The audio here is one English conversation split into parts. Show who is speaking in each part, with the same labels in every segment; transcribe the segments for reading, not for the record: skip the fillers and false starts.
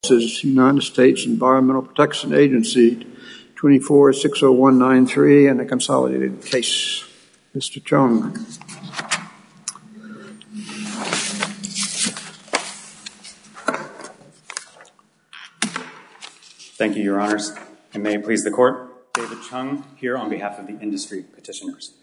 Speaker 1: This is United States Environmental Protection Agency 2460193 and a consolidated case. Mr. Chung.
Speaker 2: Thank you, Your Honors, and may it please the Court. David Chung here on behalf of the industry petitioners.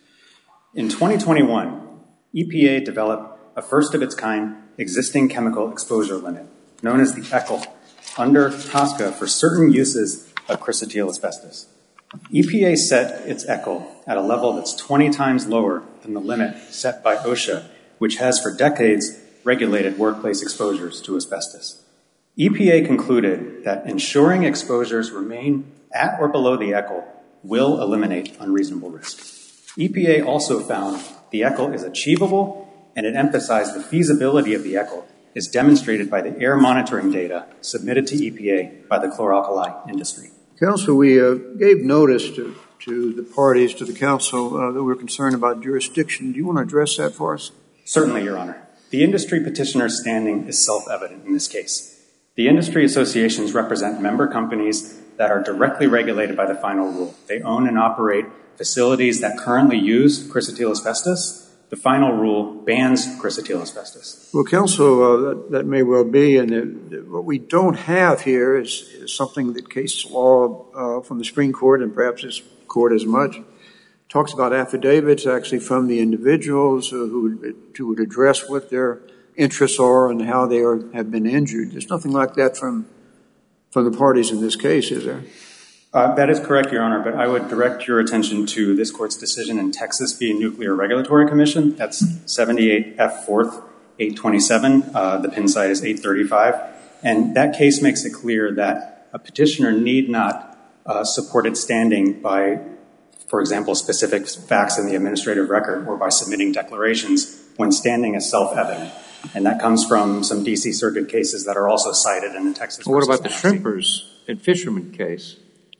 Speaker 2: In 2021, EPA developed a first-of-its-kind existing chemical exposure limit, known as the ECHL, under TSCA for certain uses of chrysotile asbestos. EPA set its ECHL at a level that's 20 times lower than the limit set by OSHA, which has for decades regulated workplace exposures to asbestos. EPA concluded that ensuring exposures remain at or below the ECHL will eliminate unreasonable risk. EPA also found the ECHL is achievable, and it emphasized the feasibility of the ECHL is demonstrated by the air monitoring data submitted to EPA by the chlor-alkali industry.
Speaker 1: Counsel, we gave notice to the parties, to the council, that we're concerned about jurisdiction. Do you want to address that for us?
Speaker 2: Certainly, Your Honor. The industry petitioner's standing is self-evident in this case. The industry associations represent member companies that are directly regulated by the final rule. They own and operate facilities that currently use chrysotile asbestos. The final rule bans chrysotile asbestos.
Speaker 1: Well, counsel, that may well be, and what we don't have here is something that case law from the Supreme Court, and perhaps this court as much, talks about affidavits actually from the individuals who would address what their interests are and how they have been injured. There's nothing like that from the parties in this case, is there?
Speaker 2: That is correct, Your Honor, but I would direct your attention to this court's decision in Texas v. Nuclear Regulatory Commission. That's 78 F. 4th, 827. The pin site is 835. And that case makes it clear that a petitioner need not support its standing by, for example, specific facts in the administrative record or by submitting declarations when standing is self-evident. And that comes from some D.C. Circuit cases that are also cited in the Texas
Speaker 3: Well, what about the shrimpers and fishermen case?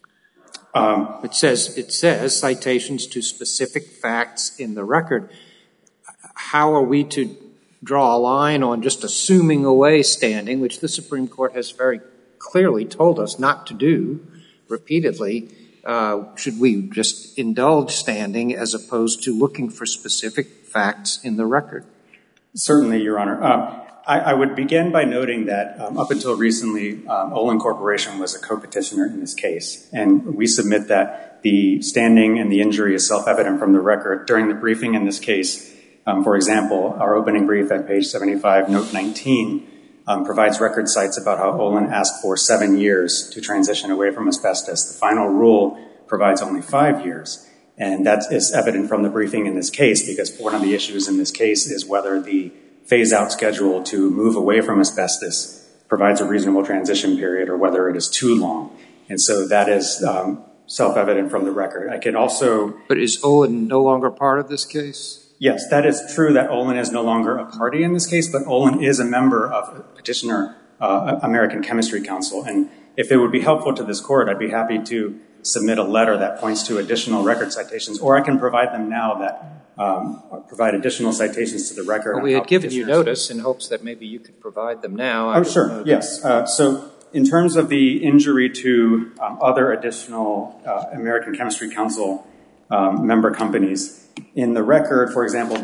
Speaker 3: It says citations to specific facts in the record. How are we to draw a line on just assuming away standing, which the Supreme Court has very clearly told us not to do repeatedly? Should we just indulge standing as opposed to looking for specific facts in the record?
Speaker 2: Certainly, Your Honor. I would begin by noting that up until recently, Olin Corporation was a co-petitioner in this case, and we submit that the standing and the injury is self-evident from the record. During the briefing in this case, for example, our opening brief at page 75, note 19, provides record cites about how Olin asked for 7 years to transition away from asbestos. The final rule provides only 5 years, and that is evident from the briefing in this case because one of the issues in this case is whether the phase-out schedule to move away from asbestos provides a reasonable transition period or whether it is too long. And so that is self-evident from the record. I could also...
Speaker 3: But is Olin no longer part of this case?
Speaker 2: Yes, that is true that Olin is no longer a party in this case, but Olin is a member of Petitioner American Chemistry Council. And if it would be helpful to this court, I'd be happy to submit a letter that points to additional record citations, or I can provide them now that provide additional citations to the record.
Speaker 3: Well, we had given you notice in hopes that maybe you could provide them now.
Speaker 2: Oh, sure, yes. So in terms of the injury to other additional American Chemistry Council member companies, in the record, for example,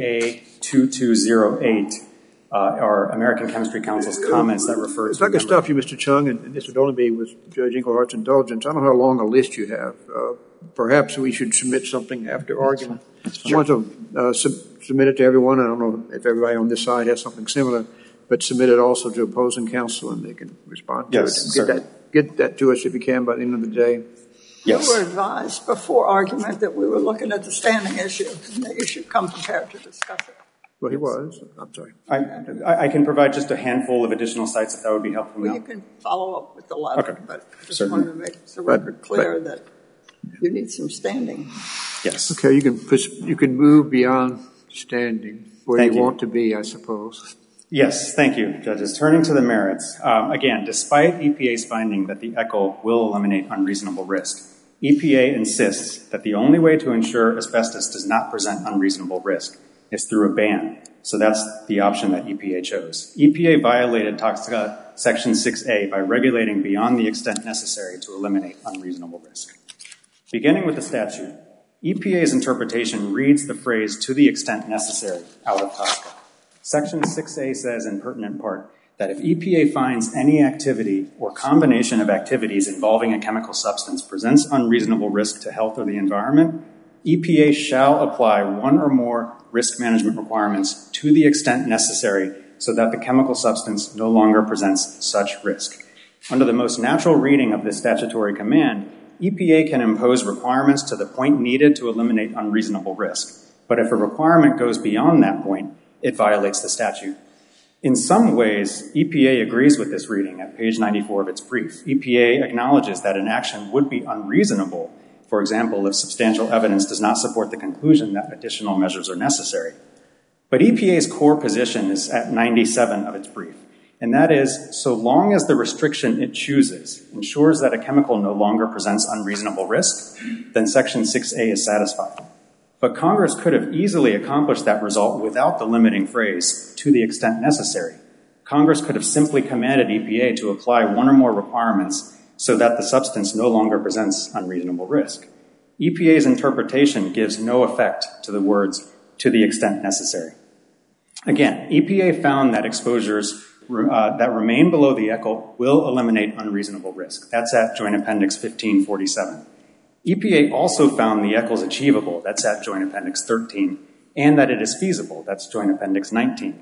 Speaker 2: JA2208 are American Chemistry Council's comments that refer to...
Speaker 1: If I could stop you, Mr. Chung, and this would only be with Judge Inglehart's indulgence. I don't know how long a list you have. Perhaps we should submit something after argument. I want to submit it to everyone. I don't know if everybody on this side has something similar, but submit it also to opposing counsel and they can respond to it. Get that to us if you can by the end of the day.
Speaker 2: Yes.
Speaker 4: You were advised before argument that we were looking at the standing issue and that you should come prepared to discuss it.
Speaker 1: Well, he was. I'm sorry.
Speaker 2: I can provide just a handful of additional sites if that would be helpful.
Speaker 4: Well, you can follow up with the letter,
Speaker 2: okay.
Speaker 4: But I just wanted to make the record clear that you need some standing.
Speaker 2: Yes.
Speaker 1: Okay, you can move beyond standing where you want to be, I suppose.
Speaker 2: Yes, thank you, judges. Turning to the merits, again, despite EPA's finding that the ECHL will eliminate unreasonable risk, EPA insists that the only way to ensure asbestos does not present unreasonable risk is through a ban. So that's the option that EPA chose. EPA violated TSCA Section 6A by regulating beyond the extent necessary to eliminate unreasonable risk. Beginning with the statute, EPA's interpretation reads the phrase "to the extent necessary" out of TSCA. Section 6A says in pertinent part that if EPA finds any activity or combination of activities involving a chemical substance presents unreasonable risk to health or the environment, EPA shall apply one or more risk management requirements to the extent necessary so that the chemical substance no longer presents such risk. Under the most natural reading of this statutory command, EPA can impose requirements to the point needed to eliminate unreasonable risk. But if a requirement goes beyond that point, it violates the statute. In some ways, EPA agrees with this reading at page 94 of its brief. EPA acknowledges that an action would be unreasonable, for example, if substantial evidence does not support the conclusion that additional measures are necessary. But EPA's core position is at 97 of its brief, and that is, so long as the restriction it chooses ensures that a chemical no longer presents unreasonable risk, then Section 6A is satisfied. But Congress could have easily accomplished that result without the limiting phrase, "to the extent necessary." Congress could have simply commanded EPA to apply one or more requirements so that the substance no longer presents unreasonable risk. EPA's interpretation gives no effect to the words, "to the extent necessary." Again, EPA found that exposures that remain below the ECHL will eliminate unreasonable risk. That's at Joint Appendix 1547. EPA also found the ECHL is achievable. That's at Joint Appendix 13. And that it is feasible. That's Joint Appendix 19.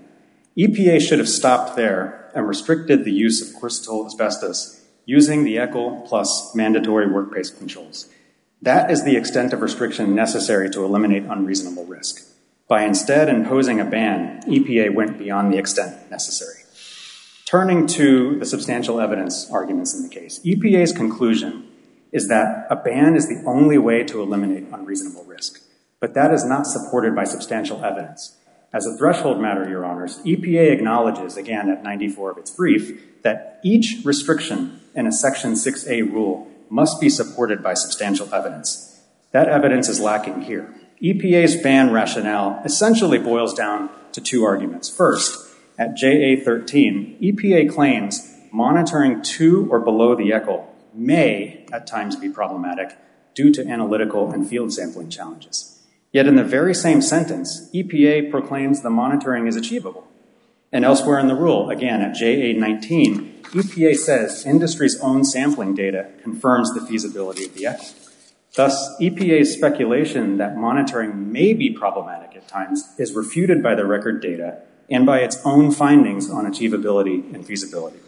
Speaker 2: EPA should have stopped there and restricted the use of crystal asbestos using the ECHL plus mandatory workplace controls. That is the extent of restriction necessary to eliminate unreasonable risk. By instead imposing a ban, EPA went beyond the extent necessary. Turning to the substantial evidence arguments in the case, EPA's conclusion is that a ban is the only way to eliminate unreasonable risk. But that is not supported by substantial evidence. As a threshold matter, Your Honors, EPA acknowledges, again at 94 of its brief, that each restriction in a Section 6A rule must be supported by substantial evidence. That evidence is lacking here. EPA's ban rationale essentially boils down to two arguments. First, at JA 13, EPA claims monitoring to or below the ECHL may at times be problematic due to analytical and field sampling challenges. Yet in the very same sentence, EPA proclaims the monitoring is achievable. And elsewhere in the rule, again at JA 19, EPA says industry's own sampling data confirms the feasibility of the ECHL. Thus, EPA's speculation that monitoring may be problematic at times is refuted by the record data and by its own findings on achievability and feasibility.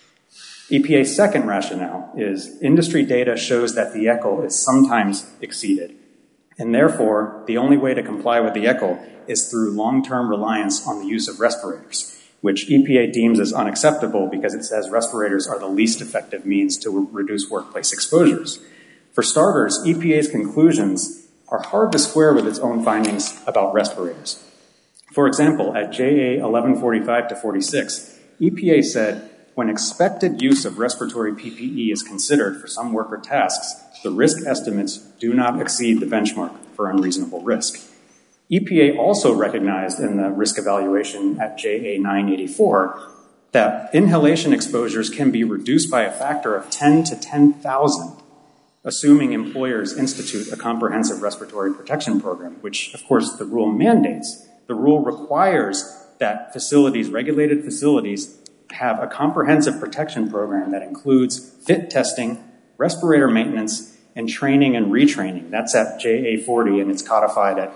Speaker 2: EPA's second rationale is industry data shows that the ECHL is sometimes exceeded, and therefore the only way to comply with the ECHL is through long-term reliance on the use of respirators, which EPA deems as unacceptable because it says respirators are the least effective means to reduce workplace exposures. For starters, EPA's conclusions are hard to square with its own findings about respirators. For example, at JA 1145 to 46, EPA said, when expected use of respiratory PPE is considered for some work or tasks, the risk estimates do not exceed the benchmark for unreasonable risk. EPA also recognized in the risk evaluation at JA 984 that inhalation exposures can be reduced by a factor of 10 to 10,000, assuming employers institute a comprehensive respiratory protection program, which, of course, the rule mandates. The rule requires that facilities, regulated facilities, have a comprehensive protection program that includes fit testing, respirator maintenance, and training and retraining. That's at JA 40, and it's codified at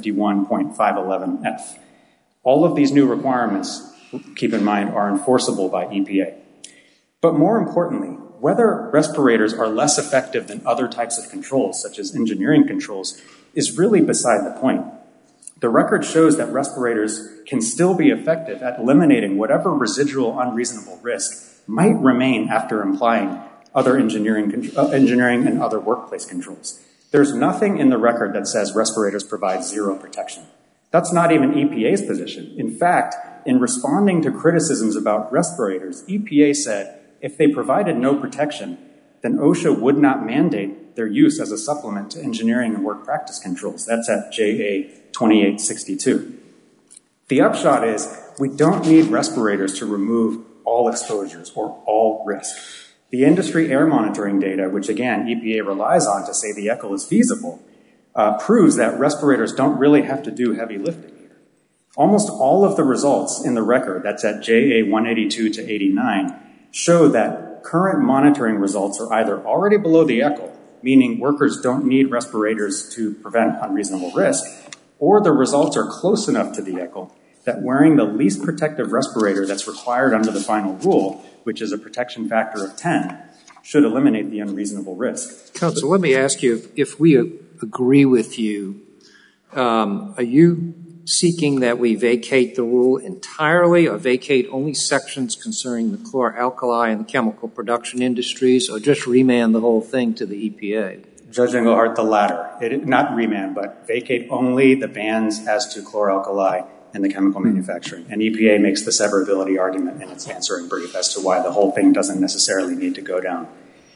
Speaker 2: 751.511F. All of these new requirements, keep in mind, are enforceable by EPA. But more importantly, whether respirators are less effective than other types of controls, such as engineering controls, is really beside the point. The record shows that respirators can still be effective at eliminating whatever residual unreasonable risk might remain after applying other engineering and other workplace controls. There's nothing in the record that says respirators provide zero protection. That's not even EPA's position. In fact, in responding to criticisms about respirators, EPA said if they provided no protection, then OSHA would not mandate their use as a supplement to engineering and work practice controls. That's at JA 2862. The upshot is we don't need respirators to remove all exposures or all risk. The industry air monitoring data, which again EPA relies on to say the ECHL is feasible, proves that respirators don't really have to do heavy lifting here. Almost all of the results in the record, that's at JA 182 to 89, show that current monitoring results are either already below the ECHL, meaning workers don't need respirators to prevent unreasonable risk, or the results are close enough to the ECHL that wearing the least protective respirator that's required under the final rule, which is a protection factor of 10, should eliminate the unreasonable risk.
Speaker 3: Counsel, let me ask you, if we agree with you, are you seeking that we vacate the rule entirely or vacate only sections concerning the chlor-alkali and the chemical production industries, or just remand the whole thing to the EPA?
Speaker 2: Judge Engelhardt, the latter. Not remand, but vacate only the bans as to chlor-alkali and the chemical manufacturing. And EPA makes the severability argument in its answering brief as to why the whole thing doesn't necessarily need to go down.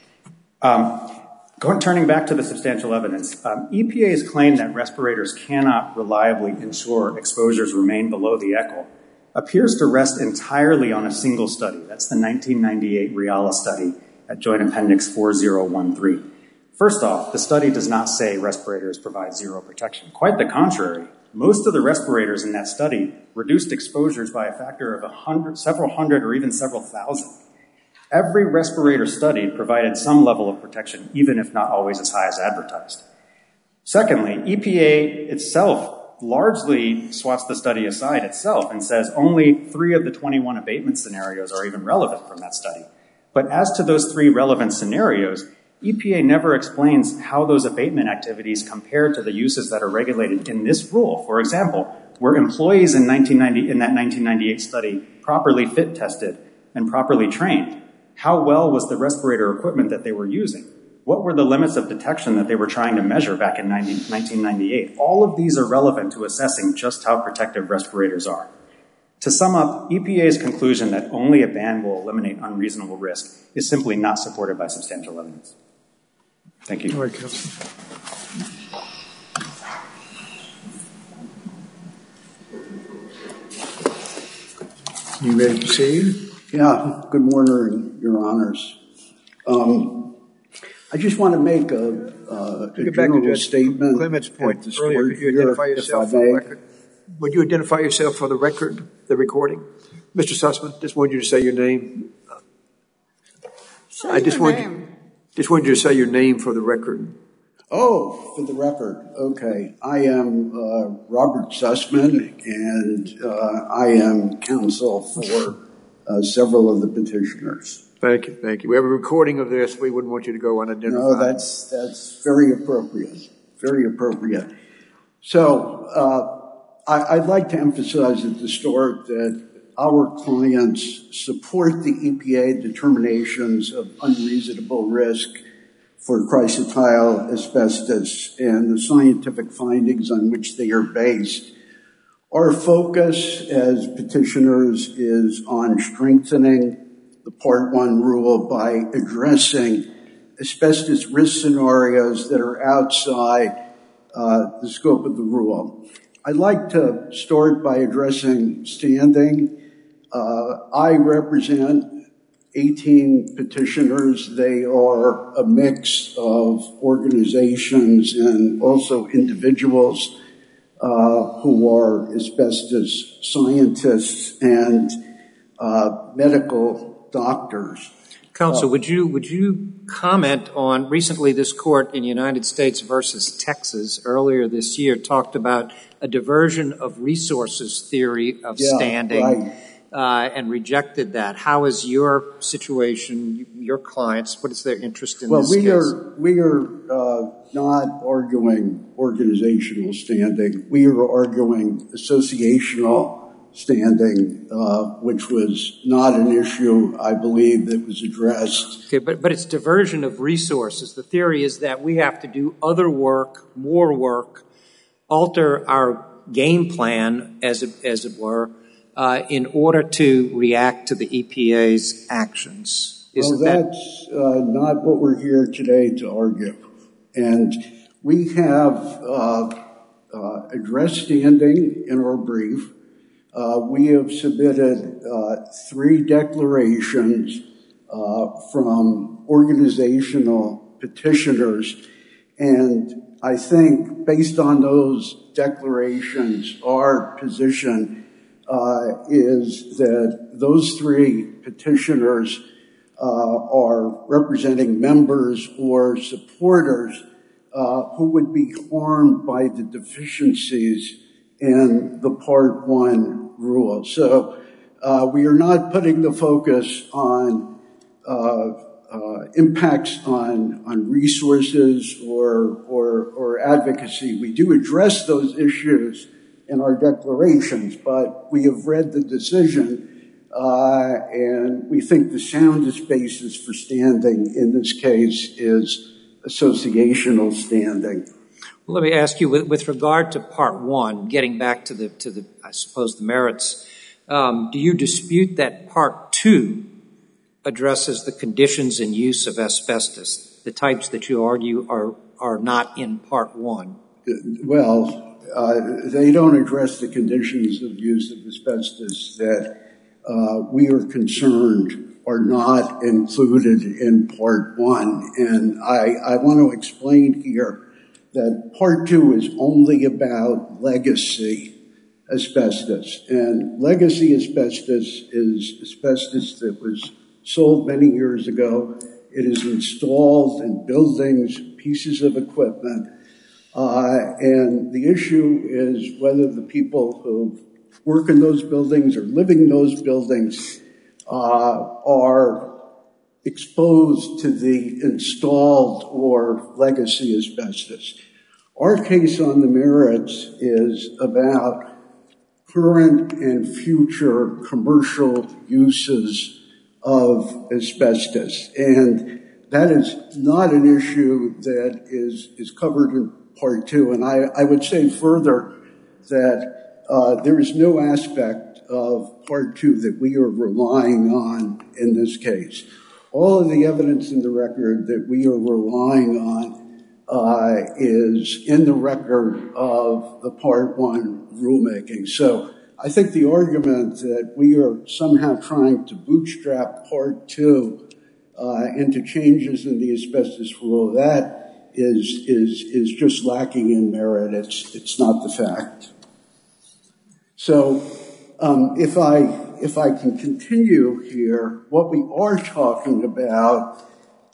Speaker 2: Turning back to the substantial evidence, EPA's claim that respirators cannot reliably ensure exposures remain below the ECHL appears to rest entirely on a single study. That's the 1998 Reala study at Joint Appendix 4013. First off, the study does not say respirators provide zero protection. Quite the contrary. Most of the respirators in that study reduced exposures by a factor of several hundred or even several thousand. Every respirator studied provided some level of protection, even if not always as high as advertised. Secondly, EPA itself largely swats the study aside itself and says only 3 of the 21 abatement scenarios are even relevant from that study. But as to those 3 relevant scenarios, EPA never explains how those abatement activities compare to the uses that are regulated in this rule. For example, were employees in that 1998 study properly fit tested and properly trained? How well was the respirator equipment that they were using? What were the limits of detection that they were trying to measure back in 1998? All of these are relevant to assessing just how protective respirators are. To sum up, EPA's conclusion that only a ban will eliminate unreasonable risk is simply not supported by substantial evidence. Thank you.
Speaker 1: All right, Counsel. You ready to proceed?
Speaker 5: Yeah, good morning, Your Honors. I just want to make a general statement.
Speaker 1: Clement's point earlier, could you identify yourself for the record? Would you identify yourself for the record, the recording? Mr. Sussman, just wanted you to say your name. Just wanted you to say your name for the record.
Speaker 5: Oh, for the record. Okay. I am Robert Sussman, and I am counsel for several of the petitioners.
Speaker 1: Thank you, thank you. We have a recording of this. We wouldn't want you to go unidentified.
Speaker 5: No, that's very appropriate, very appropriate. So I'd like to emphasize at the start that our clients support the EPA determinations of unreasonable risk for chrysotile asbestos and the scientific findings on which they are based. Our focus as petitioners is on strengthening the Part 1 rule by addressing asbestos risk scenarios that are outside the scope of the rule. I'd like to start by addressing standing. I represent 18 petitioners. They are a mix of organizations and also individuals who are asbestos scientists and medical doctors.
Speaker 3: Counsel, would you comment on recently this court in United States versus Texas earlier this year talked about a diversion of resources theory of standing,
Speaker 5: right.
Speaker 3: And rejected that. How is your situation, your clients, what is their interest in this case?
Speaker 5: Well, we are not arguing organizational standing. We are arguing associational standing, which was not an issue, I believe, that was addressed.
Speaker 3: Okay, but it's diversion of resources. The theory is that we have to do other work, more work, alter our game plan, as it were, in order to react to the EPA's actions.
Speaker 5: That's not what we're here today to argue. And we have addressed standing in our brief. We have submitted 3 declarations from organizational petitioners, and I think based on those declarations, our position is that those 3 petitioners are representing members or supporters who would be harmed by the deficiencies in the Part 1 rule. So we are not putting the focus on impacts on resources or advocacy. We do address those issues in our declarations, but we have read the decision and we think the soundest basis for standing in this case is associational standing.
Speaker 3: Well, let me ask you, with regard to Part 1, getting back to the I suppose the merits, do you dispute that Part 2 addresses the conditions and use of asbestos, the types that you argue are not in Part 1?
Speaker 5: Well, they don't address the conditions of use of asbestos that we are concerned are not included in Part 1. And I want to explain here that Part 2 is only about legacy asbestos. And legacy asbestos is asbestos that was sold many years ago. It is installed in buildings, pieces of equipment. And the issue is whether the people who work in those buildings or live in those buildings are exposed to the installed or legacy asbestos. Our case on the merits is about current and future commercial uses of asbestos. And that is not an issue that is covered in Part 2. And I would say further that there is no aspect of Part 2 that we are relying on in this case. All of the evidence in the record that we are relying on is in the record of the Part 1 rulemaking. So I think the argument that we are somehow trying to bootstrap Part 2 into changes in the asbestos rule, that is just lacking in merit. It's not the fact. So if I can continue here, what we are talking about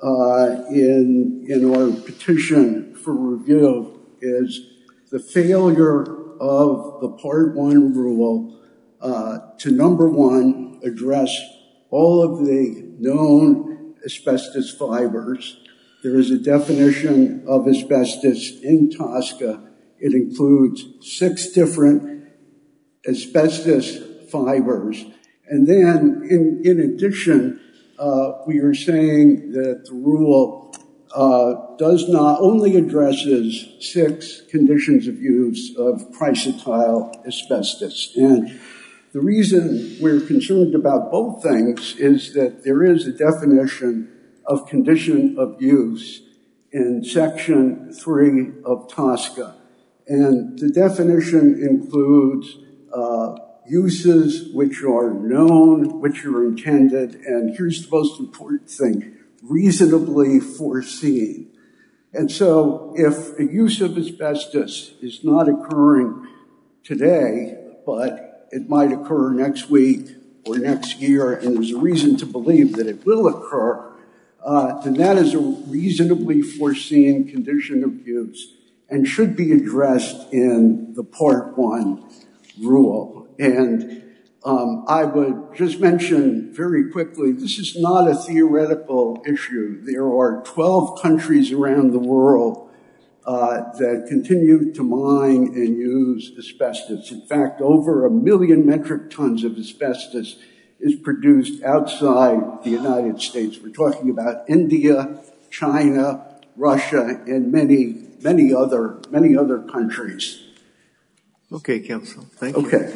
Speaker 5: in our petition for review is the failure of the Part 1 rule to, number one, address all of the known asbestos fibers. There is a definition of asbestos in TSCA. It includes 6 different asbestos fibers. And then, in addition, we are saying that the rule does not only addresses 6 conditions of use of chrysotile asbestos. And the reason we're concerned about both things is that there is a definition of condition of use in Section 3 of TSCA. And the definition includes uses which are known, which are intended, and here's the most important thing, reasonably foreseen. And so if a use of asbestos is not occurring today, but it might occur next week or next year, and there's a reason to believe that it will occur, then that is a reasonably foreseen condition of use and should be addressed in the Part 1 rule. And I would just mention very quickly, this is not a theoretical issue. There are 12 countries around the world that continue to mine and use asbestos. In fact, over 1 million metric tons of asbestos is produced outside the United States. We're talking about India, China, Russia, and many other countries.
Speaker 1: Okay, counsel. Thank you.
Speaker 5: Okay.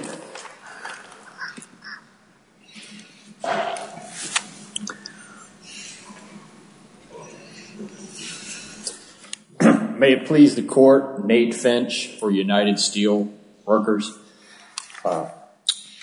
Speaker 6: May it please the court, Nate Finch for United Steel Workers.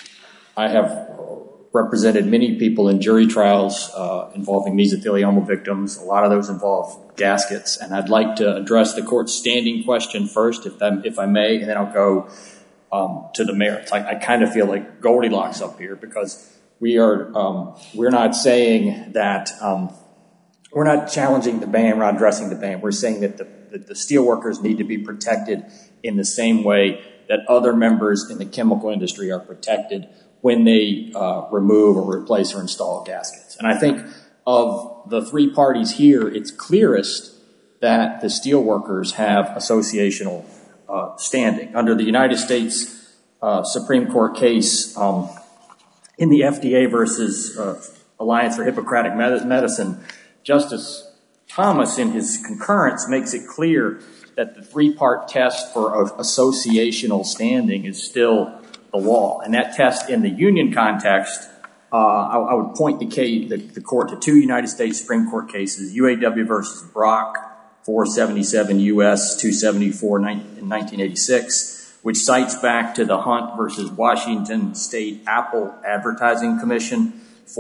Speaker 6: I have represented many people in jury trials involving mesothelioma victims. A lot of those involve gaskets, and I'd like to address the court's standing question first, if I may, and then I'll go to the merits. I kind of feel like Goldilocks up here because we're not saying that we're not challenging the ban, we're not addressing the ban. We're saying that the steelworkers need to be protected in the same way that other members in the chemical industry are protected when they remove or replace or install gaskets. And I think of the three parties here, it's clearest that the steelworkers have associational standing. Under the United States Supreme Court case in the FDA versus Alliance for Hippocratic Medicine, Justice Thomas, in his concurrence, makes it clear that the three-part test for associational standing is still the law. And that test in the union context, I would point the court to two United States Supreme Court cases, UAW versus Brock, 477 U.S. 274 in 1986, which cites back to the Hunt versus Washington State Apple Advertising Commission,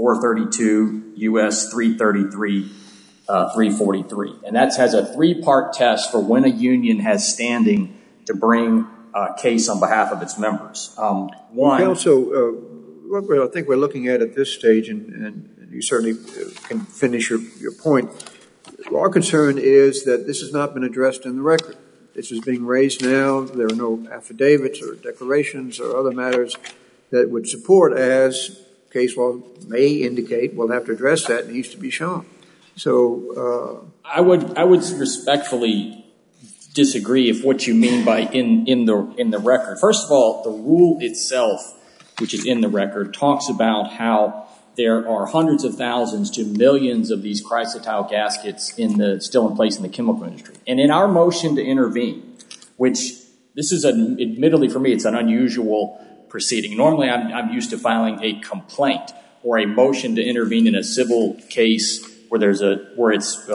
Speaker 6: 432 U.S. 333 343. And that has a three-part test for when a union has standing to bring a case on behalf of its members. One,
Speaker 1: Counsel, what I think we're looking at this stage, and you certainly can finish your point, our concern is that this has not been addressed in the record. This is being raised now. There are no affidavits or declarations or other matters that would support, as case law may indicate, we'll have to address that, and needs to be shown. So
Speaker 6: I would respectfully disagree if what you mean by in the record. First of all, the rule itself, which is in the record, talks about how there are hundreds of thousands to millions of these chrysotile gaskets still in place in the chemical industry. And in our motion to intervene, which this is admittedly for me, it's an unusual proceeding. Normally, I'm used to filing a complaint or a motion to intervene in a civil case where it's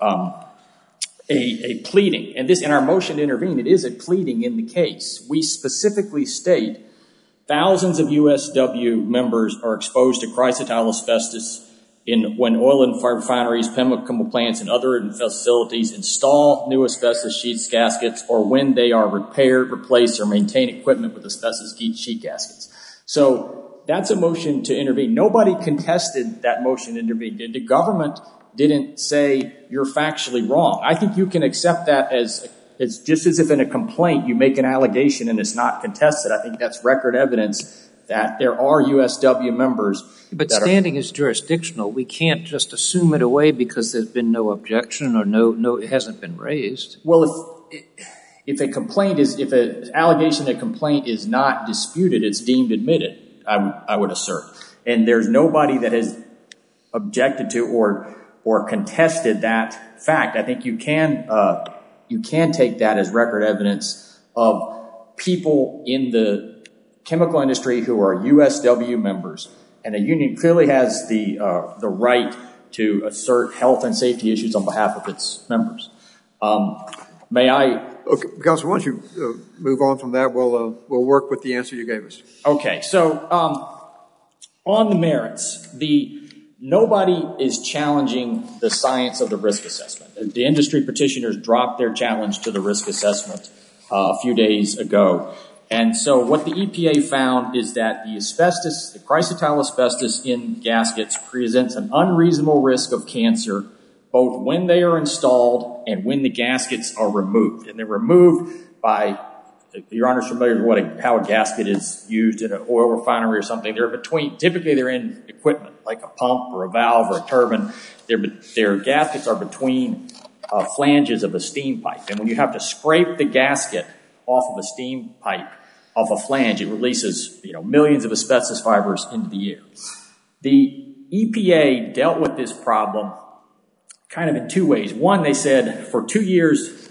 Speaker 6: a pleading. And in our motion to intervene, it is a pleading in the case. We specifically state thousands of USW members are exposed to chrysotile asbestos when oil and refineries, chemical plants, and other facilities install new asbestos sheet gaskets, or when they are repaired, replaced, or maintain equipment with asbestos sheet gaskets. So that's a motion to intervene. Nobody contested that motion to intervene. The government didn't say you're factually wrong. I think you can accept that as just as if in a complaint you make an allegation and it's not contested. I think that's record evidence that there are USW members.
Speaker 3: But standing is jurisdictional. We can't just assume it away because there's been no objection or no, it hasn't been raised.
Speaker 6: Well, if an allegation, a complaint is not disputed, it's deemed admitted, I would assert. And there's nobody that has objected to or contested that fact. I think you can take that as record evidence of people in the chemical industry who are USW members, and a union clearly has the right to assert health and safety issues on behalf of its members. May I?
Speaker 1: Okay, Counsel, why don't you move on from that? We'll work with the answer you gave us.
Speaker 6: Okay, so on the merits, nobody is challenging the science of the risk assessment. The industry petitioners dropped their challenge to the risk assessment a few days ago. And so what the EPA found is that the chrysotile asbestos in gaskets presents an unreasonable risk of cancer both when they are installed and when the gaskets are removed. And they're removed by, Your Honor's familiar with how a gasket is used in an oil refinery or something. Typically they're in equipment like a pump or a valve or a turbine. Their gaskets are between flanges of a steam pipe. And when you have to scrape the gasket off of a steam pipe, off a flange, it releases millions of asbestos fibers into the air. The EPA dealt with this problem kind of in two ways. One, they said for 2 years,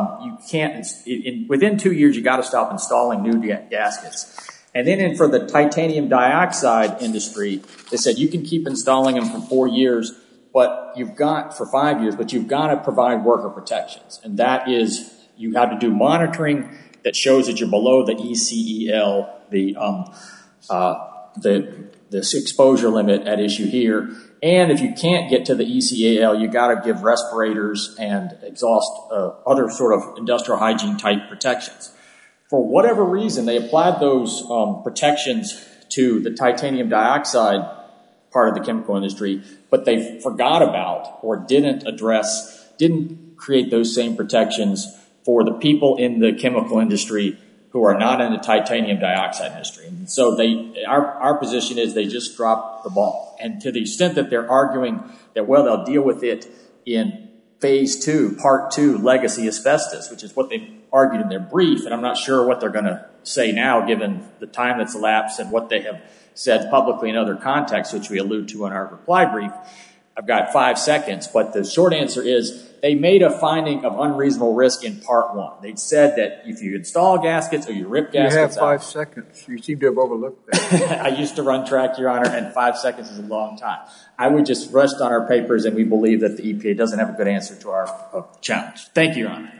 Speaker 6: within 2 years, you got to stop installing new gaskets. And then for the titanium dioxide industry, they said you can keep installing them for 4 years, but for 5 years, but you've got to provide worker protections. And that is, you have to do monitoring that shows that you're below the ECEL, the this exposure limit at issue here. And if you can't get to the ECAL, you got to give respirators and exhaust other sort of industrial hygiene type protections. For whatever reason, they applied those protections to the titanium dioxide part of the chemical industry, but they forgot about or didn't create those same protections for the people in the chemical industry who are not in the titanium dioxide industry. And so our position is they just dropped the ball. And to the extent that they're arguing that, well, they'll deal with it in phase 2, part 2, legacy asbestos, which is what they argued in their brief, and I'm not sure what they're going to say now given the time that's elapsed and what they have said publicly in other contexts, which we allude to in our reply brief. I've got 5 seconds, but the short answer is they made a finding of unreasonable risk in part 1. They said that if you install gaskets or you rip gaskets
Speaker 1: out. You have 5 seconds. You seem to have overlooked that.
Speaker 6: I used to run track, Your Honor, and 5 seconds is a long time. I would just rest on our papers, and we believe that the EPA doesn't have a good answer to our challenge. Thank you, Your Honor.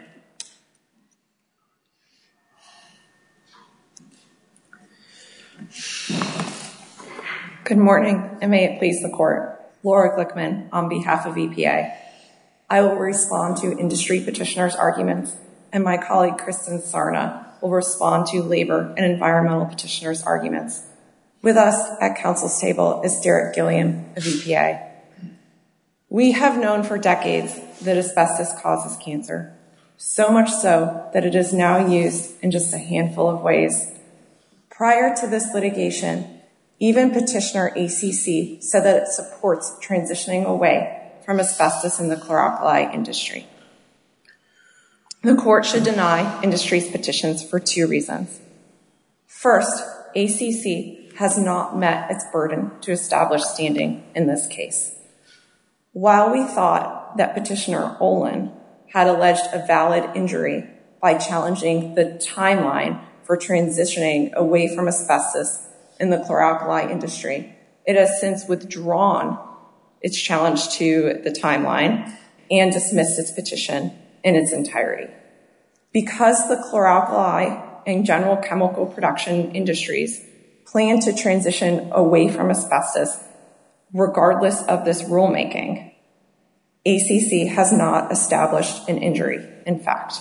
Speaker 7: Good morning, and may it please the Court. Laura Glickman on behalf of EPA. I will respond to industry petitioners' arguments, and my colleague Kristen Sarna will respond to labor and environmental petitioners' arguments. With us at Council's table is Derek Gilliam of EPA. We have known for decades that asbestos causes cancer, so much so that it is now used in just a handful of ways. Prior to this litigation, even petitioner ACC said that it supports transitioning away from asbestos in the chlor-alkali industry. The Court should deny industry's petitions for 2 reasons. First, ACC has not met its burden to establish standing in this case. While we thought that petitioner Olin had alleged a valid injury by challenging the timeline for transitioning away from asbestos in the chlor-alkali industry, it has since withdrawn its challenge to the timeline and dismissed its petition in its entirety. Because the chlor-alkali and general chemical production industries plan to transition away from asbestos regardless of this rulemaking, ACC has not established an injury, in fact.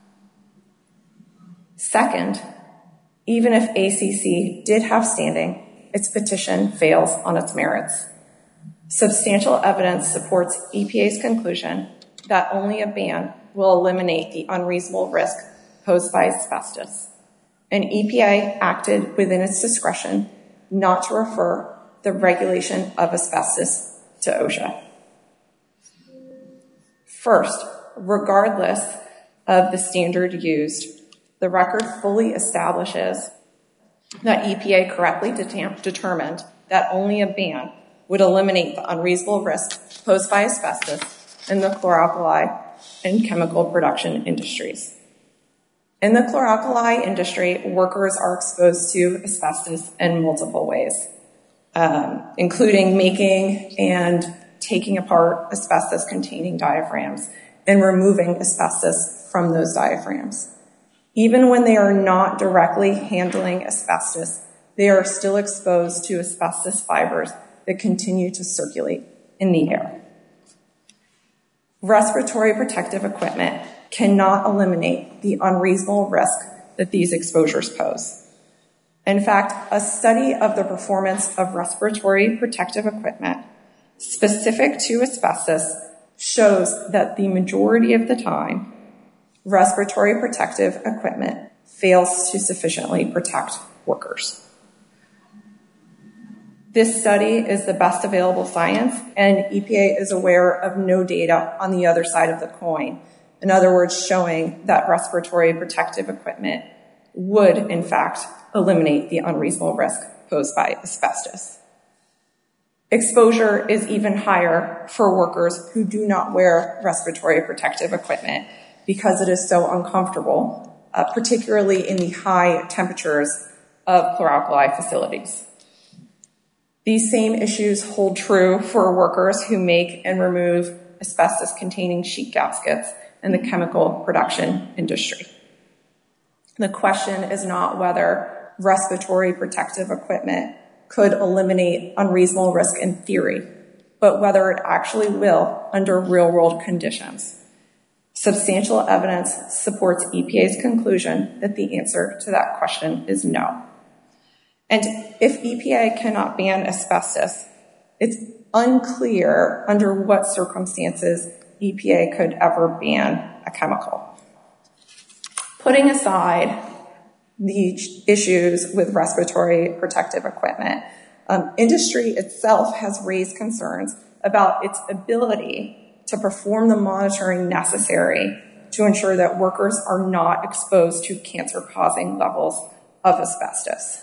Speaker 7: Second, even if ACC did have standing, its petition fails on its merits. Substantial evidence supports EPA's conclusion that only a ban will eliminate the unreasonable risk posed by asbestos, and EPA acted within its discretion not to refer the regulation of asbestos to OSHA. First, regardless of the standard used, the record fully establishes that EPA correctly determined that only a ban would eliminate the unreasonable risk posed by asbestos in the chlor-alkali and chemical production industries. In the chlor-alkali industry, workers are exposed to asbestos in multiple ways, including making and taking apart asbestos-containing diaphragms and removing asbestos from those diaphragms. Even when they are not directly handling asbestos, they are still exposed to asbestos fibers that continue to circulate in the air. Respiratory protective equipment cannot eliminate the unreasonable risk that these exposures pose. In fact, a study of the performance of respiratory protective equipment specific to asbestos shows that the majority of the time, respiratory protective equipment fails to sufficiently protect workers. This study is the best available science, and EPA is aware of no data on the other side of the coin. In other words, showing that respiratory protective equipment would, in fact, eliminate the unreasonable risk posed by asbestos. Exposure is even higher for workers who do not wear respiratory protective equipment because it is so uncomfortable, particularly in the high temperatures of chlor-alkali facilities. These same issues hold true for workers who make and remove asbestos-containing sheet gaskets in the chemical production industry. The question is not whether respiratory protective equipment could eliminate unreasonable risk in theory, but whether it actually will under real-world conditions. Substantial evidence supports EPA's conclusion that the answer to that question is no. And if EPA cannot ban asbestos, it's unclear under what circumstances EPA could ever ban a chemical. Putting aside the issues with respiratory protective equipment, industry itself has raised concerns about its ability to perform the monitoring necessary to ensure that workers are not exposed to cancer-causing levels of asbestos.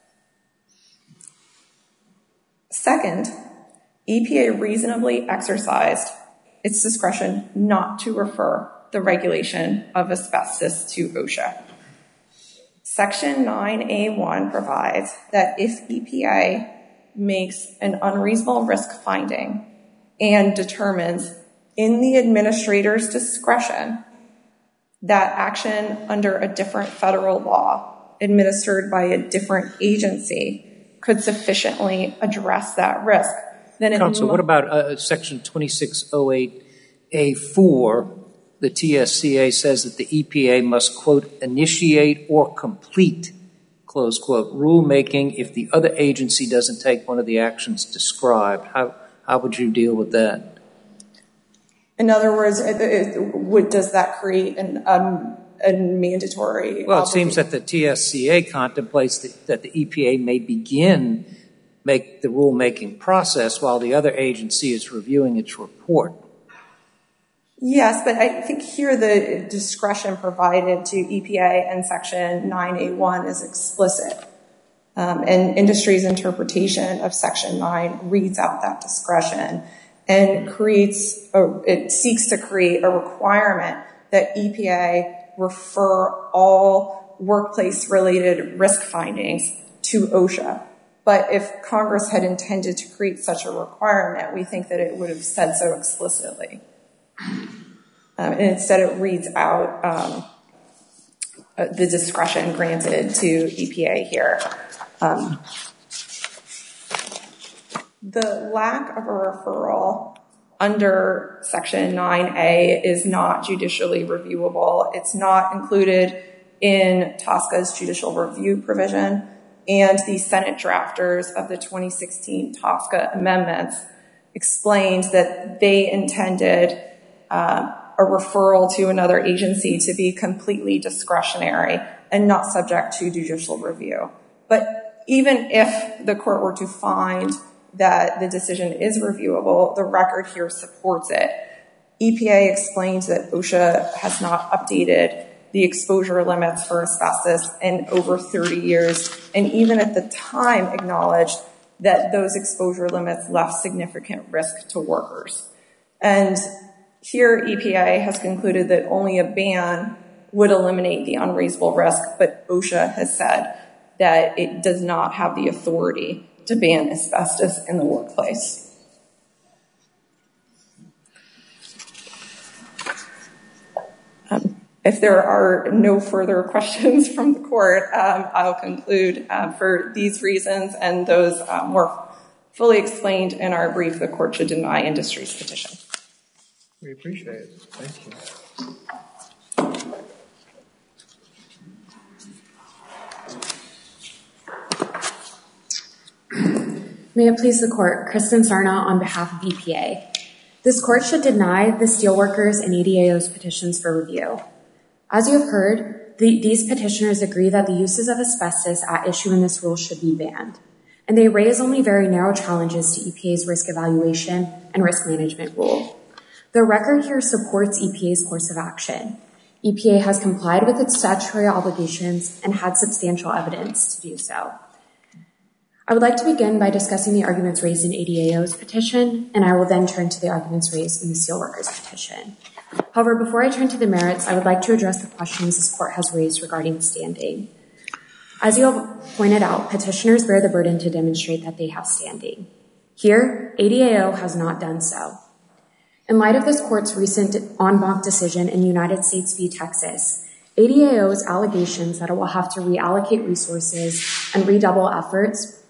Speaker 7: Second, EPA reasonably exercised its discretion not to refer the regulation of asbestos to OSHA. Section 9A1 provides that if EPA makes an unreasonable risk finding and determines in the administrator's discretion that action under a different federal law administered by a different agency could sufficiently address that risk, then it...
Speaker 3: Counsel, what about Section 2608A4? The TSCA says that the EPA must, quote, initiate or complete, close quote, rulemaking if the other agency doesn't take one of the actions described. How would you deal with that?
Speaker 7: In other words, does that create a mandatory...
Speaker 3: Well, it seems that the TSCA contemplates that the EPA may make the rulemaking process while the other agency is reviewing its report.
Speaker 7: Yes, but I think here the discretion provided to EPA in Section 9A1 is explicit. And industry's interpretation of Section 9 reads out that discretion and it seeks to create a requirement that EPA refer all workplace-related risk findings to OSHA. But if Congress had intended to create such a requirement, we think that it would have said so explicitly. And instead it reads out the discretion granted to EPA here. The lack of a referral under Section 9A is not judicially reviewable. It's not included in TSCA's judicial review provision, and the Senate drafters of the 2016 TSCA amendments explained that they intended a referral to another agency to be completely discretionary and not subject to judicial review. But even if the court were to find that the decision is reviewable, the record here supports it. EPA explains that OSHA has not updated the exposure limits for asbestos in over 30 years, and even at the time acknowledged that those exposure limits left significant risk to workers. And here EPA has concluded that only a ban would eliminate the unreasonable risk, but OSHA has said that it does not have the authority to ban asbestos in the workplace. If there are no further questions from the court, I'll conclude for these reasons, and those were fully explained in our brief. The court should deny industry's petition.
Speaker 1: We appreciate it. Thank you.
Speaker 8: May it please the court, Kristen Sarna on behalf of EPA. This court should deny the steelworkers and ADAO's petitions for review. As you have heard, these petitioners agree that the uses of asbestos at issue in this rule should be banned, and they raise only very narrow challenges to EPA's risk evaluation and risk management rule. The record here supports EPA's course of action. EPA has complied with its statutory obligations and had substantial evidence to do so. I would like to begin by discussing the arguments raised in ADAO's petition, and I will then turn to the arguments raised in the steelworkers' petition. However, before I turn to the merits, I would like to address the questions this court has raised regarding standing. As you have pointed out, petitioners bear the burden to demonstrate that they have standing. Here, ADAO has not done so. In light of this court's recent en banc decision in United States v. Texas, ADAO's allegations that it will have to reallocate resources and redouble efforts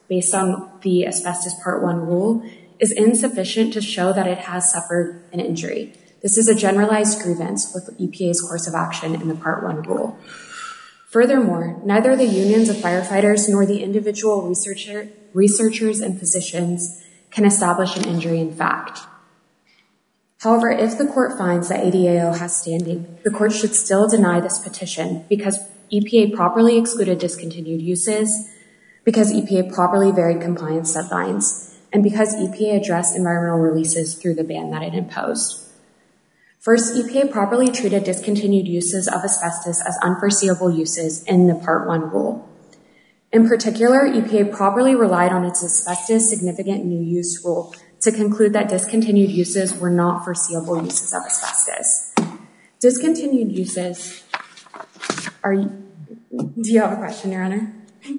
Speaker 8: based on the asbestos Part 1 rule is insufficient to show that it has suffered an injury. This is a generalized grievance with EPA's course of action in the Part 1 rule. Furthermore, neither the unions of firefighters nor the individual researchers and physicians can establish an injury in fact. However, if the court finds that ADAO has standing, the court should still deny this petition because EPA properly excluded discontinued uses, because EPA properly varied compliance deadlines, and because EPA addressed environmental releases through the ban that it imposed. First, EPA properly treated discontinued uses of asbestos as unforeseeable uses in the Part 1 rule. In particular, EPA properly relied on its asbestos significant new use rule to conclude that discontinued uses were not foreseeable uses of asbestos. Discontinued uses are... Do you have a question, Your Honor?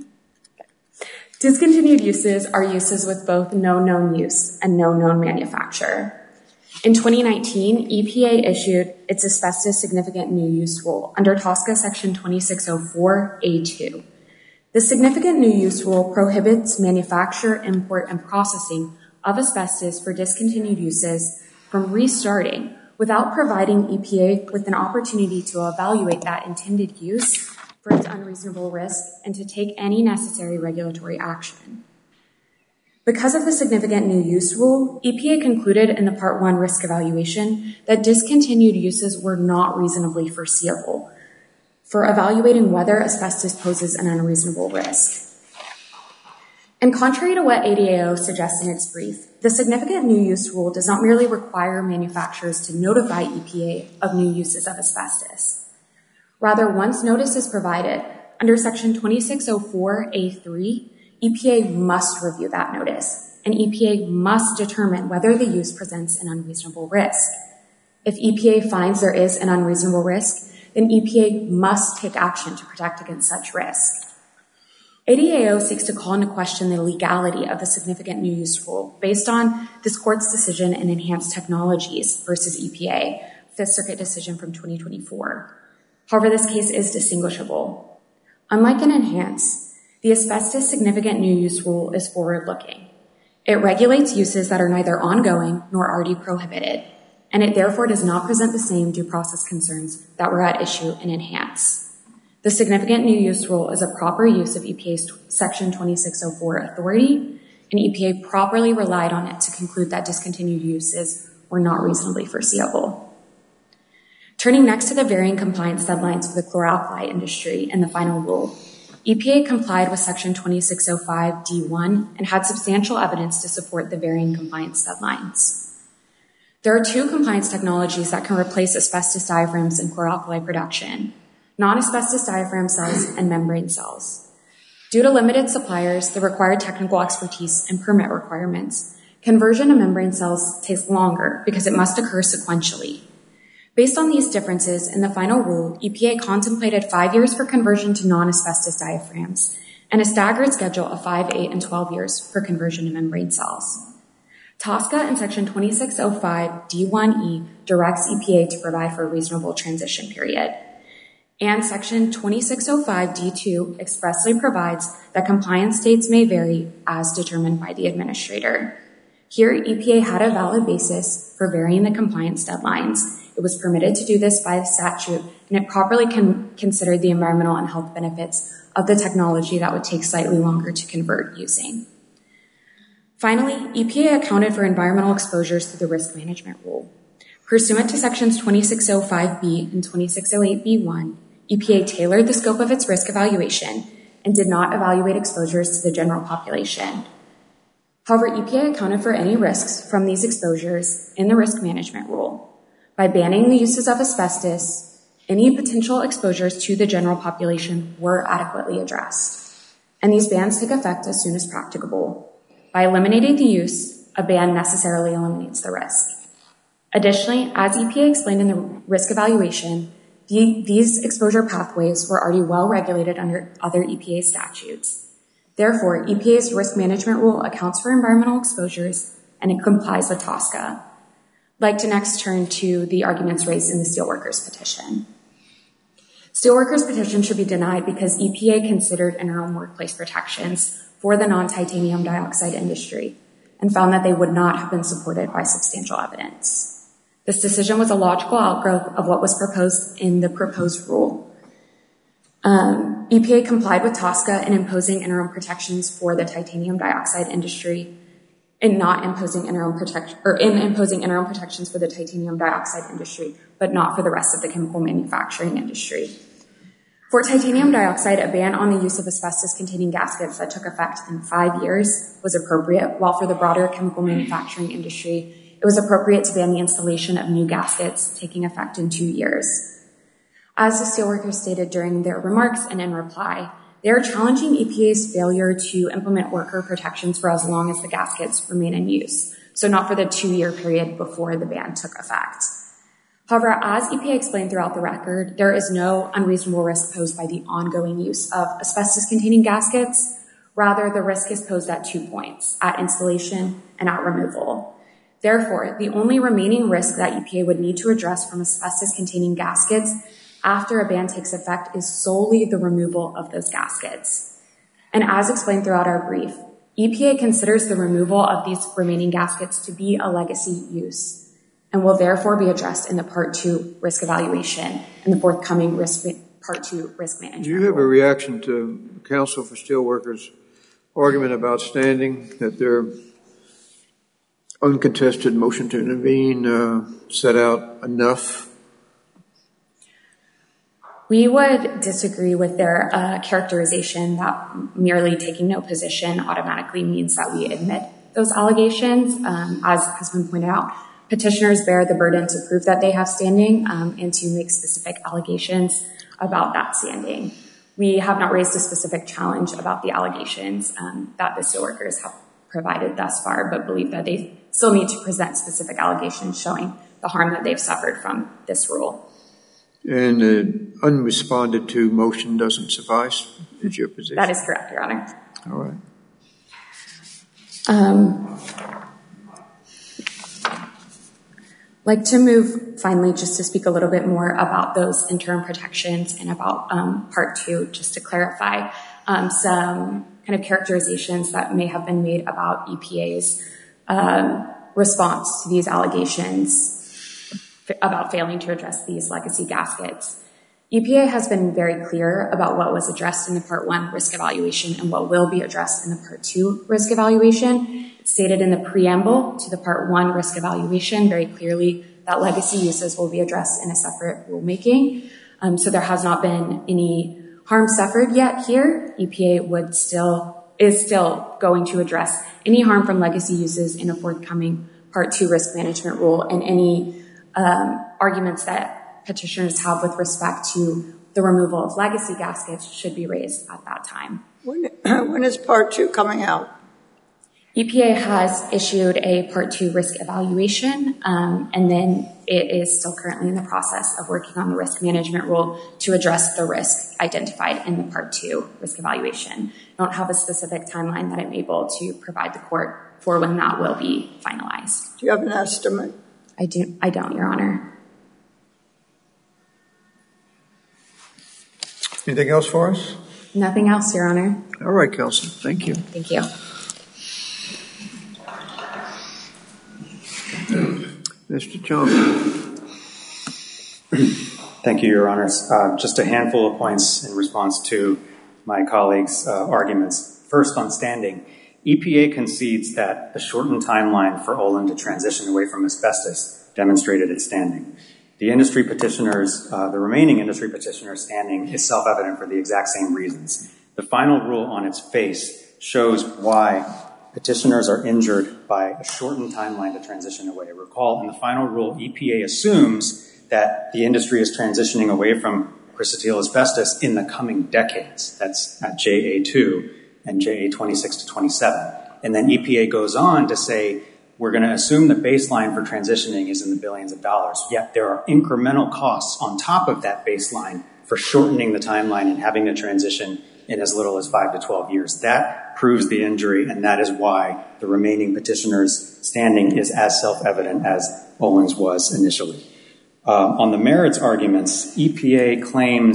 Speaker 8: Discontinued uses are uses with both no known use and no known manufacturer. In 2019, EPA issued its asbestos significant new use rule under TSCA Section 2604A2. The significant new use rule prohibits manufacture, import, and processing of asbestos for discontinued uses from restarting without providing EPA with an opportunity to evaluate that intended use for its unreasonable risk and to take any necessary regulatory action. Because of the significant new use rule, EPA concluded in the Part 1 risk evaluation that discontinued uses were not reasonably foreseeable for evaluating whether asbestos poses an unreasonable risk. And contrary to what ADAO suggests in its brief, the significant new use rule does not merely require manufacturers to notify EPA of new uses of asbestos. Rather, once notice is provided, under Section 2604A3, EPA must review that notice, and EPA must determine whether the use presents an unreasonable risk. If EPA finds there is an unreasonable risk, then EPA must take action to protect against such risk. ADAO seeks to call into question the legality of the significant new use rule based on this court's decision in Enhanced Technologies versus EPA, Fifth Circuit decision from 2024. However, this case is distinguishable. Unlike in Enhance, the asbestos significant new use rule is forward-looking. It regulates uses that are neither ongoing nor already prohibited, and it therefore does not present the same due process concerns that were at issue in Enhance. The significant new use rule is a proper use of EPA's Section 2604 authority, and EPA properly relied on it to conclude that discontinued uses were not reasonably foreseeable. Turning next to the varying compliance deadlines for the chlor-alkali industry and the final rule, EPA complied with Section 2605D1 and had substantial evidence to support the varying compliance deadlines. There are two compliance technologies that can replace asbestos diaphragms in chlor-alkali production: non-asbestos diaphragm cells and membrane cells. Due to limited suppliers, the required technical expertise, and permit requirements, conversion to membrane cells takes longer because it must occur sequentially. Based on these differences, in the final rule, EPA contemplated 5 years for conversion to non-asbestos diaphragms and a staggered schedule of 5, 8, and 12 years for conversion to membrane cells. TSCA in Section 2605D1E directs EPA to provide for a reasonable transition period. And Section 2605D2 expressly provides that compliance dates may vary as determined by the administrator. Here, EPA had a valid basis for varying the compliance deadlines. It was permitted to do this by the statute, and it properly considered the environmental and health benefits of the technology that would take slightly longer to convert using. Finally, EPA accounted for environmental exposures through the risk management rule. Pursuant to Sections 2605B and 2608B1, EPA tailored the scope of its risk evaluation and did not evaluate exposures to the general population. However, EPA accounted for any risks from these exposures in the risk management rule. By banning the uses of asbestos, any potential exposures to the general population were adequately addressed, and these bans take effect as soon as practicable. By eliminating the use, a ban necessarily eliminates the risk. Additionally, as EPA explained in the risk evaluation, these exposure pathways were already well regulated under other EPA statutes. Therefore, EPA's risk management rule accounts for environmental exposures, and it complies with TSCA. I'd like to next turn to the arguments raised in the Steelworkers petition. Steelworkers petition should be denied because EPA considered interim workplace protections for the non-titanium dioxide industry and found that they would not have been supported by substantial evidence. This decision was a logical outgrowth of what was proposed in the proposed rule. EPA complied with TSCA in imposing interim protections for the titanium dioxide industry in imposing interim protections for the titanium dioxide industry, but not for the rest of the chemical manufacturing industry. For titanium dioxide, a ban on the use of asbestos-containing gaskets that took effect in 5 years was appropriate, while for the broader chemical manufacturing industry, it was appropriate to ban the installation of new gaskets taking effect in 2 years. As the steelworkers stated during their remarks and in reply, they are challenging EPA's failure to implement worker protections for as long as the gaskets remain in use, so not for the 2-year period before the ban took effect. However, as EPA explained throughout the record, there is no unreasonable risk posed by the ongoing use of asbestos-containing gaskets. Rather, the risk is posed at 2 points, at installation and at removal. Therefore, the only remaining risk that EPA would need to address from asbestos-containing gaskets after a ban takes effect is solely the removal of those gaskets. And as explained throughout our brief, EPA considers the removal of these remaining gaskets to be a legacy use and will therefore be addressed in the Part 2 risk evaluation and the forthcoming Part 2 risk management.
Speaker 1: Do you have a reaction to Council for Steelworkers' argument about standing, that their uncontested motion to intervene set out enough?
Speaker 8: We would disagree with their characterization that merely taking no position automatically means that we admit those allegations. As has been pointed out, petitioners bear the burden to prove that they have standing and to make specific allegations about that standing. We have not raised a specific challenge about the allegations that the steelworkers have provided thus far, but believe that they still need to present specific allegations showing the harm that they've suffered from this rule.
Speaker 1: And an unresponded to motion doesn't suffice, is your position?
Speaker 8: That is correct, Your Honor.
Speaker 1: All right.
Speaker 8: Like to move finally just to speak a little bit more about those interim protections and about Part 2, just to clarify some kind of characterizations that may have been made about EPA's response to these allegations about failing to address these legacy gaskets. EPA has been very clear about what was addressed in the Part 1 risk evaluation and what will be addressed in the Part 2 risk evaluation. It's stated in the preamble to the Part 1 risk evaluation very clearly that legacy uses will be addressed in a separate rulemaking. So there has not been any harm suffered yet here. EPA is still going to address any harm from legacy uses in a forthcoming Part 2 risk management rule, and any arguments that petitioners have with respect to the removal of legacy gaskets should be raised at that time.
Speaker 4: When is Part 2 coming out?
Speaker 8: EPA has issued a Part 2 risk evaluation, and then it is still currently in the process of working on the risk management rule to address the risk identified in the Part 2 risk evaluation. I don't have a specific timeline that I'm able to provide the court for when that will be finalized.
Speaker 4: Do you have an estimate?
Speaker 8: I don't, Your Honor.
Speaker 1: Anything else for us?
Speaker 8: Nothing else, Your Honor.
Speaker 1: All right, Kelsey. Thank you.
Speaker 8: Thank you.
Speaker 1: Mr. Chung.
Speaker 2: Thank you, Your Honors. Just a handful of points in response to my colleagues' arguments. First, on standing. EPA concedes that the shortened timeline for Olin to transition away from asbestos demonstrated its standing. The industry petitioners, the remaining industry petitioners' standing is self-evident for the exact same reasons. The final rule on its face shows why petitioners are injured by a shortened timeline to transition away. Recall, in the final rule, EPA assumes that the industry is transitioning away from chrysotile asbestos in the coming decades. That's at JA2 and JA 26 to 27. And then EPA goes on to say, we're going to assume the baseline for transitioning is in the billions of dollars. Yet there are incremental costs on top of that baseline for shortening the timeline and having the transition in as little as 5 to 12 years. That proves the injury, and that is why the remaining petitioners' standing is as self-evident as Olin's was initially. On the merits arguments, EPA claims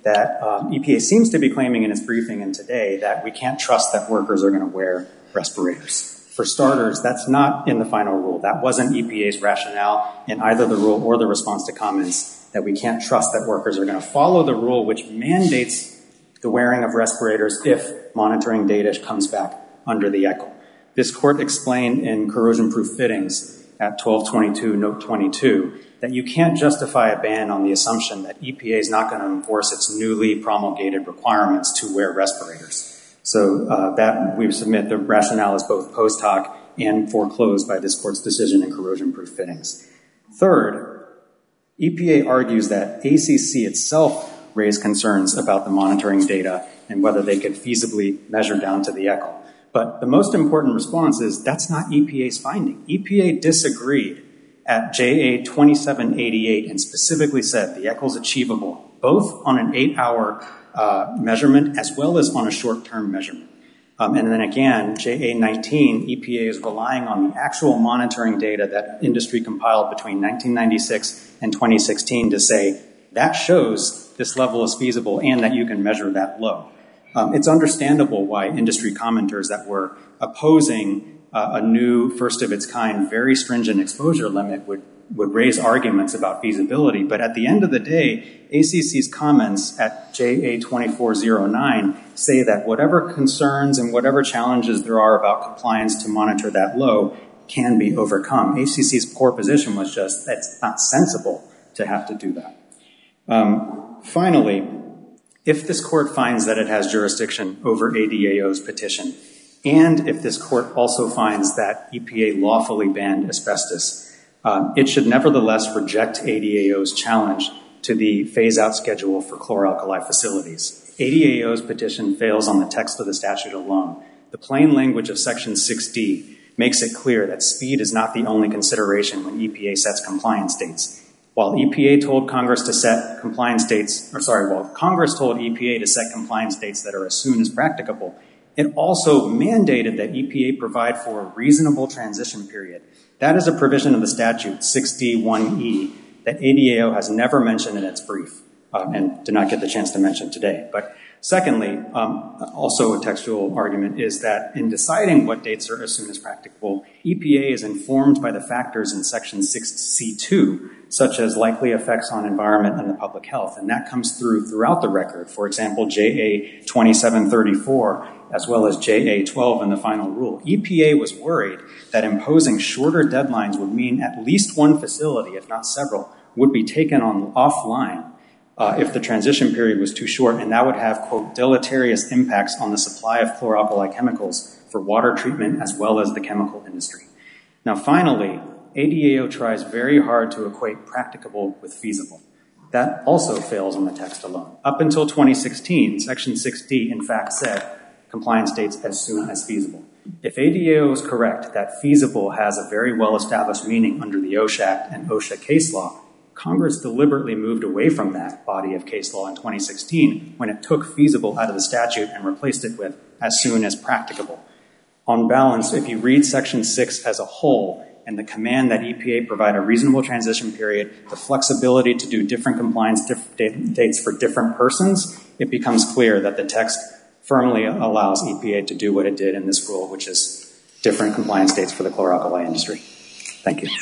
Speaker 2: that EPA seems to be claiming in its briefing and today that we can't trust that workers are going to wear respirators. For starters, that's not in the final rule. That wasn't EPA's rationale in either the rule or the response to comments, that we can't trust that workers are going to follow the rule which mandates the wearing of respirators if monitoring data comes back under the ECHL. This court explained in corrosion-proof fittings at 1222 note 22 that you can't justify a ban on the assumption that EPA is not going to enforce its newly promulgated requirements to wear respirators. So that we submit the rationale is both post hoc and foreclosed by this court's decision in corrosion-proof fittings. Third, EPA argues that ACC itself raised concerns about the monitoring data and whether they could feasibly measure down to the ECHL. But the most important response is that's not EPA's finding. EPA disagreed at JA 2788 and specifically said the ECHL is achievable both on an 8-hour measurement as well as on a short-term measurement. And then again, JA 19, EPA is relying on the actual monitoring data that industry compiled between 1996 and 2016 to say that shows this level is feasible and that you can measure that low. It's understandable why industry commenters that were opposing a new first-of-its-kind, very stringent exposure limit would raise arguments about feasibility. But at the end of the day, ACC's comments at JA 2409 say that whatever concerns and whatever challenges there are about compliance to monitor that low can be overcome. ACC's core position was just that's not sensible to have to do that. Finally, if this court finds that it has jurisdiction over ADAO's petition, and if this court also finds that EPA lawfully banned asbestos, it should nevertheless reject ADAO's challenge to the phase-out schedule for chlor-alkali facilities. ADAO's petition fails on the text of the statute alone. The plain language of Section 6D makes it clear that speed is not the only consideration when EPA sets compliance dates. While EPA told Congress to set compliance dates, while Congress told EPA to set compliance dates that are as soon as practicable, it also mandated that EPA provide for a reasonable transition period. That is a provision of the statute, 6D1E, that ADAO has never mentioned in its brief and did not get the chance to mention today. But secondly, also a textual argument is that in deciding what dates are as soon as practicable, EPA is informed by the factors in Section 6C2, such as likely effects on environment and the public health. And that comes throughout the record. For example, JA 2734, as well as JA 12 in the final rule. EPA was worried that imposing shorter deadlines would mean at least one facility, if not several, would be taken offline if the transition period was too short, and that would have, quote, deleterious impacts on the supply of chlor-alkali chemicals for water treatment as well as the chemical industry. Now, finally, ADAO tries very hard to equate practicable with feasible. That also fails on the text alone. Up until 2016, Section 6D, in fact, said compliance dates as soon as feasible. If ADAO is correct that feasible has a very well-established meaning under the OSHA Act and OSHA case law, Congress deliberately moved away from that body of case law in 2016 when it took feasible out of the statute and replaced it with as soon as practicable. On balance, if you read Section 6 as a whole and the command that EPA provide a reasonable transition period, the flexibility to do different compliance dates for different persons, it becomes clear that the text firmly allows EPA to do what it did in this rule, which is different compliance dates for the chlor-alkali industry. Thank you.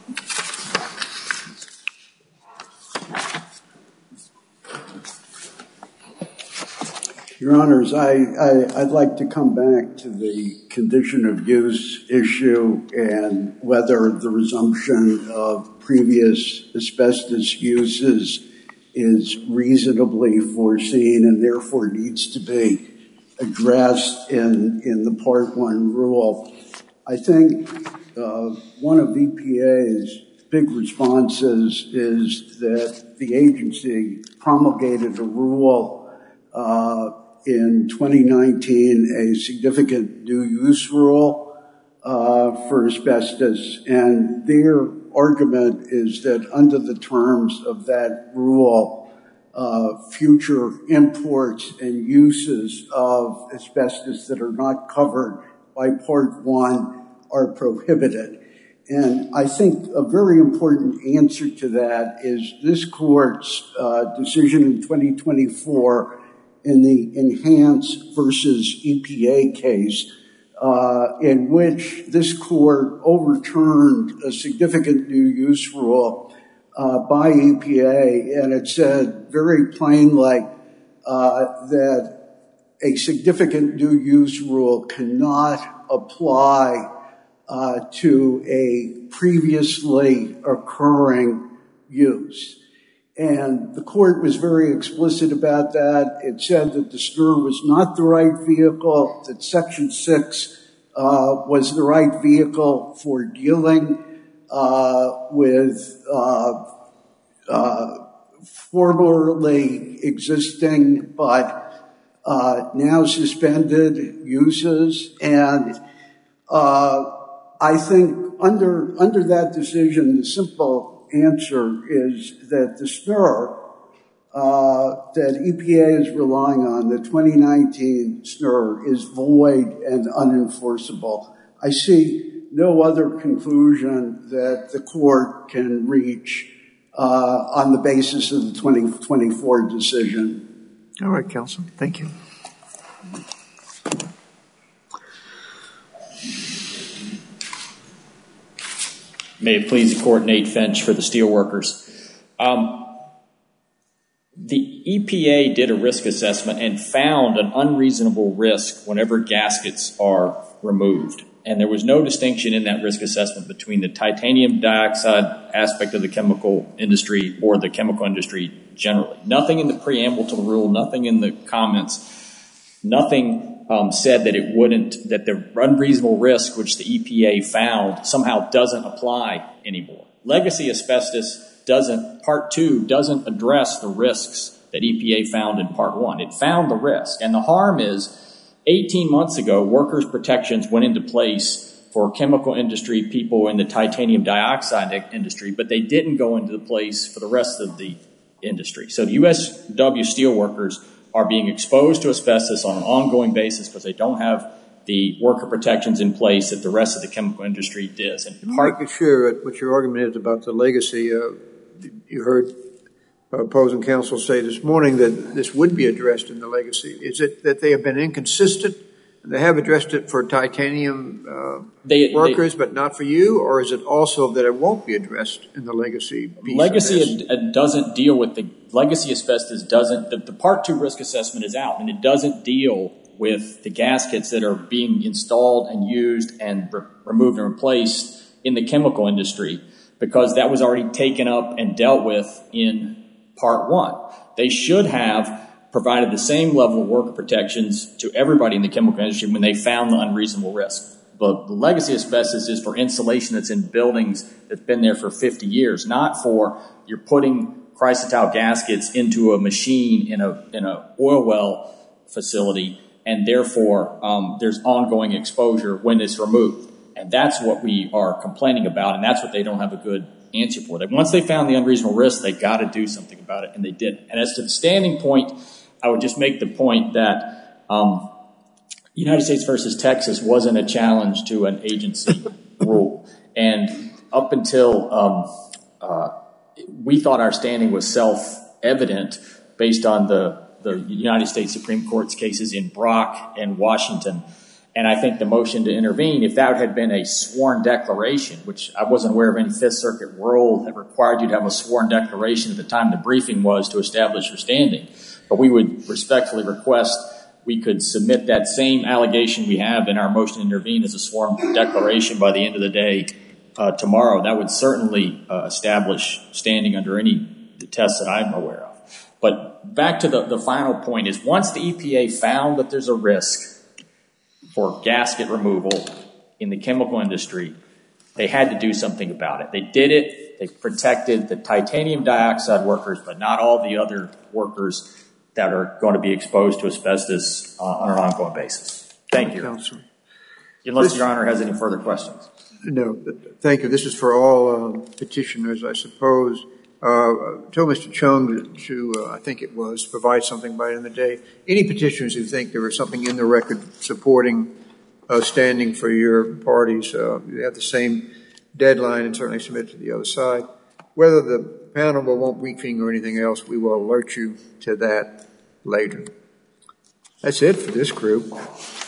Speaker 5: Your Honors, I'd like to come back to the condition of use issue and whether the resumption of previous asbestos uses is reasonably foreseen and therefore needs to be addressed in the Part 1 rule. I think one of EPA's big responses is that the agency promulgated a rule in 2019, a significant new use rule for asbestos, and their argument is that under the terms of that rule, future imports and uses of asbestos that are not covered by Part 1 are prohibited. And I think a very important answer to that is this court's decision in 2024 in the Enhance versus EPA case, in which this court overturned a significant new use rule by EPA, and it said very plainly that a significant new use rule cannot apply to a previously occurring use. And the court was very explicit about that. It said that the SNR was not the right vehicle, that Section 6 was the right vehicle for dealing with formerly existing but now suspended uses. And I think under that decision, the simple answer is that the SNR that EPA is relying on, the 2019 SNR, is void and unenforceable. I see no other conclusion that the court can reach on the basis of the 2024 decision.
Speaker 1: All right, counsel. Thank you.
Speaker 6: May it please the court, Nate Finch for the Steelworkers. The EPA did a risk assessment and found an unreasonable risk whenever gaskets are removed. And there was no distinction in that risk assessment between the titanium dioxide aspect of the chemical industry or the chemical industry generally. Nothing in the preamble to the rule, nothing in the comments, nothing said that it wouldn't, that the unreasonable risk which the EPA found somehow doesn't apply anymore. Legacy asbestos Part 2 doesn't address the risks that EPA found in Part 1. It found the risk. And the harm is 18 months ago, workers' protections went into place for chemical industry people in the titanium dioxide industry, but they didn't go into place for the rest of the industry. So the USW steelworkers are being exposed to asbestos on an ongoing basis because they don't have the worker protections in place that the rest of the chemical industry does.
Speaker 1: And make sure what your argument is about the legacy. You heard opposing counsel say this morning that this would be addressed in the legacy. Is it that they have been inconsistent? They have addressed it for titanium workers, but not for you? Or is it also that it won't be addressed in the legacy piece?
Speaker 6: Legacy doesn't deal with the legacy asbestos doesn't, the Part 2 risk assessment is out, and it doesn't deal with the gaskets that are being installed and used and removed and replaced in the chemical industry, because that was already taken up and dealt with in Part 1. They should have provided the same level of worker protections to everybody in the chemical industry when they found the unreasonable risk. But the legacy asbestos is for insulation that's in buildings that's been there for 50 years, not for you're putting chrysotile gaskets into a machine in a oil well facility, and therefore there's ongoing exposure when it's removed. And that's what we are complaining about, and that's what they don't have a good answer for. That once they found the unreasonable risk, they got to do something about it, and they didn't. And as to the standing point, I would just make the point that United States versus Texas wasn't a challenge to an agency rule. And up until we thought our standing was self-evident based on the United States Supreme Court's cases in Brock and Washington. And I think the motion to intervene, if that had been a sworn declaration, which I wasn't aware of any Fifth Circuit rule that required you to have a sworn declaration at the time the briefing was to establish your standing. But we would respectfully request we could submit that same allegation we have in our motion to intervene as a sworn declaration by the end of the day tomorrow. That would certainly establish standing under any test that I'm aware of. But back to the final point is once the EPA found that there's a risk for gasket removal in the chemical industry, they had to do something about it. They did it. They protected the titanium dioxide workers, but not all the other workers that are going to be exposed to asbestos on an ongoing basis. Thank you.
Speaker 1: Counselor.
Speaker 6: Unless Your Honor has any further questions.
Speaker 1: No, thank you. This is for all petitioners, I suppose. Tell Mr. Chung to, I think it was, provide something by the end of the day. Any petitioners who think there was something in the record supporting standing for your parties, you have the same deadline and certainly submit to the other side. Whether the panel will want briefing or anything else, we will alert you to that later. That's it for this group.